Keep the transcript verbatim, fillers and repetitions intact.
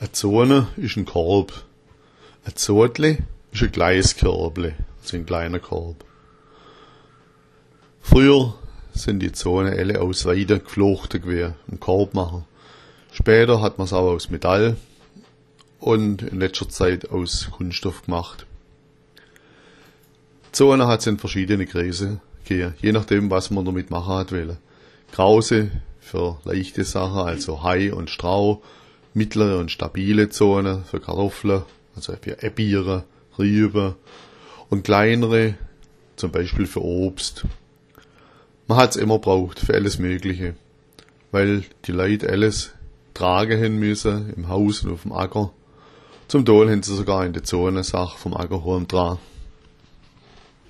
Eine Zone ist ein Korb. Ein Zotli ist ein kleines Körbli, also ein kleiner Korb. Früher sind die Zonen alle aus Weide geflochten gewesen, ein Korbmacher. Später hat man es aber aus Metall und in letzter Zeit aus Kunststoff gemacht. Zonen hat es in verschiedene Größen gegeben, je nachdem, was man damit machen hat wollen. Krause für leichte Sachen, also Hai und Strauch, mittlere und stabile Zonen für Kartoffeln, also für Ebiere, Rüben und kleinere, zum Beispiel für Obst. Man hat es immer braucht für alles Mögliche, weil die Leute alles tragen haben müssen, im Haus und auf dem Acker. Zum Teil haben sie sogar in der Zone Sachen vom Acker heim dran.